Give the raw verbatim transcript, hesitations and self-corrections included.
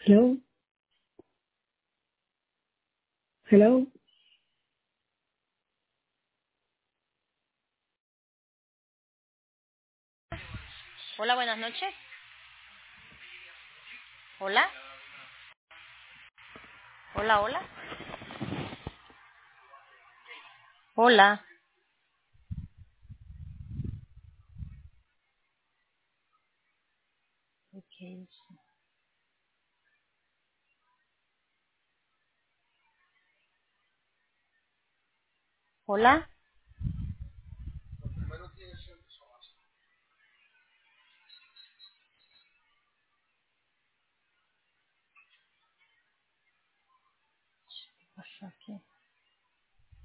Hello, hello. Hola, buenas noches. Hola, hola, hola. Hola. Okay. Hola.